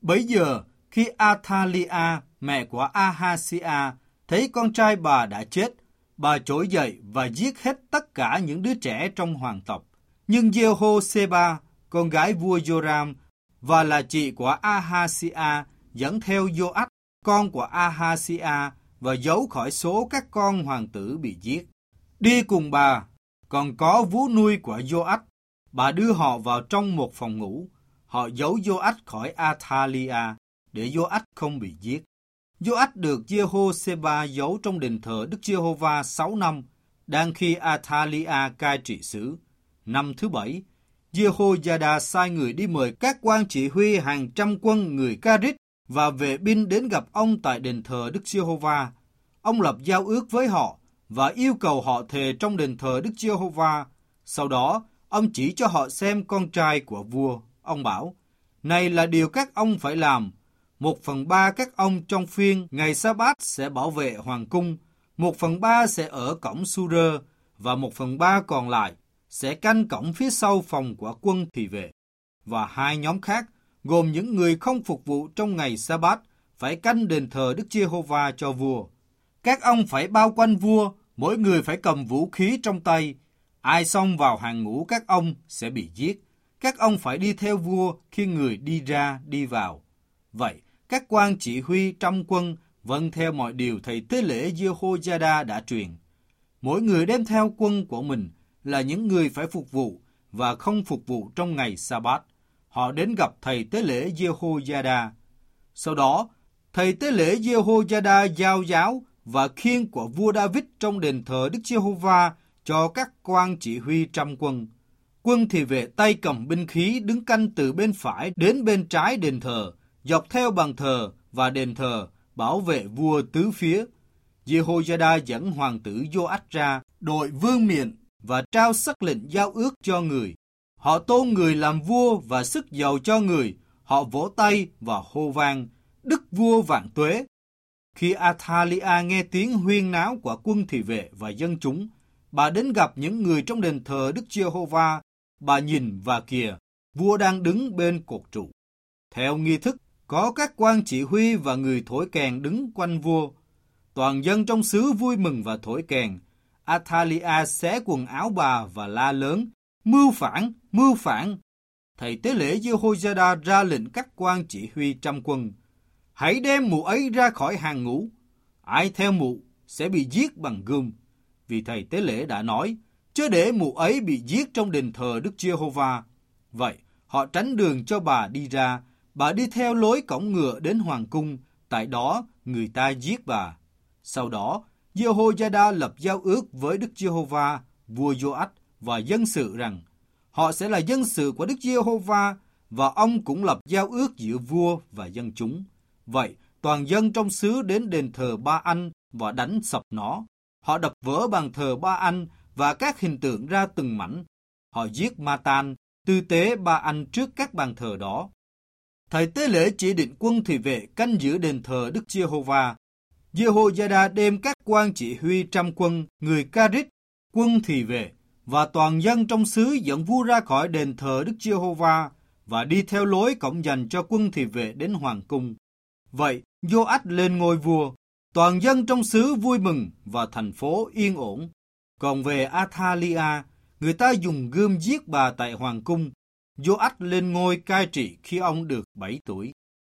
Bấy giờ, khi Athalia, mẹ của Ahazia, thấy con trai bà đã chết, bà trỗi dậy và giết hết tất cả những đứa trẻ trong hoàng tộc. Nhưng Jehosheba, con gái vua Joram, và là chị của Ahazia, dẫn theo Joach, con của Ahazia, và giấu khỏi số các con hoàng tử bị giết. Đi cùng bà còn có vú nuôi của Joach. Bà đưa họ vào trong một phòng ngủ. Họ giấu Joach khỏi Athalia để Joach không bị giết. Joach được Jehosheba giấu trong đền thờ Đức Giê-hô-va 6 năm, đang khi Athalia cai trị xứ. Năm thứ 7, Jehoiada sai người đi mời các quan chỉ huy hàng trăm quân người Carit và vệ binh đến gặp ông tại đền thờ Đức Giê-hô-va. Ông lập giao ước với họ và yêu cầu họ thề trong đền thờ Đức Giê-hô-va. Sau đó, ông chỉ cho họ xem con trai của vua. Ông bảo, này là điều các ông phải làm. 1/3 các ông trong phiên ngày Sa-bát sẽ bảo vệ hoàng cung, 1/3 sẽ ở cổng Su-rơ, và 1/3 còn lại sẽ canh cổng phía sau phòng của quân thị vệ. Và 2 nhóm khác, gồm những người không phục vụ trong ngày Sa-bát, phải canh đền thờ Đức Giê-hô-va cho vua. Các ông phải bao quanh vua, mỗi người phải cầm vũ khí trong tay. Ai xông vào hàng ngũ các ông sẽ bị giết. Các ông phải đi theo vua khi người đi ra, đi vào. Vậy, các quan chỉ huy trăm quân vâng theo mọi điều thầy tế lễ Jehoiada đã truyền. Mỗi người đem theo quân của mình là những người phải phục vụ và không phục vụ trong ngày Sa-bát. Họ đến gặp thầy tế lễ Jehoiada. Sau đó, thầy tế lễ Jehoiada giao giáo và khiên của vua David trong đền thờ Đức Giê-hô-va cho các quan chỉ huy trăm quân. Quân thị vệ tay cầm binh khí đứng canh từ bên phải đến bên trái đền thờ, dọc theo bàn thờ và đền thờ, bảo vệ vua tứ phía. Jehoiada dẫn hoàng tử Joach ra, đội vương miện và trao sắc lệnh giao ước cho người. Họ tôn người làm vua và sức giàu cho người. Họ vỗ tay và hô vang, Đức vua vạn tuế. Khi Athalia nghe tiếng huyên náo của quân thị vệ và dân chúng, bà đến gặp những người trong đền thờ Đức Giê-hô-va. Bà nhìn và kìa, vua đang đứng bên cột trụ. Theo nghi thức, có các quan chỉ huy và người thổi kèn đứng quanh vua. Toàn dân trong xứ vui mừng và thổi kèn. Athalia xé quần áo bà và la lớn, mưu phản, mưu phản. Thầy tế lễ Jehoiada ra lệnh các quan chỉ huy trăm quân, hãy đem mụ ấy ra khỏi hàng ngũ. Ai theo mụ sẽ bị giết bằng gươm. Vì thầy tế lễ đã nói, chớ để mụ ấy bị giết trong đền thờ Đức Giê-hô-va. Vậy, họ tránh đường cho bà đi ra. Bà đi theo lối cổng ngựa đến hoàng cung. Tại đó, người ta giết bà. Sau đó, Jehoiada lập giao ước với Đức Giê-hô-va, vua Joach và dân sự rằng, họ sẽ là dân sự của Đức Giê-hô-va, và ông cũng lập giao ước giữa vua và dân chúng. Vậy, toàn dân trong xứ đến đền thờ Ba-anh và đánh sập nó. Họ đập vỡ bàn thờ Ba-anh và các hình tượng ra từng mảnh. Họ giết Ma-tan, tư tế Ba-anh trước các bàn thờ đó. Thầy tế lễ chỉ định quân thị vệ canh giữ đền thờ Đức Giê-hô-va. Jehoiada đem các quan chỉ huy trăm quân, người Carit, quân thị vệ và toàn dân trong xứ dẫn vua ra khỏi đền thờ Đức Giê-hô-va và đi theo lối cổng dành cho quân thị vệ đến hoàng cung. Vậy, Joach lên ngôi vua, toàn dân trong xứ vui mừng và thành phố yên ổn. Còn về Athalia, người ta dùng gươm giết bà tại hoàng cung. Joach lên ngôi cai trị khi ông được 7 tuổi.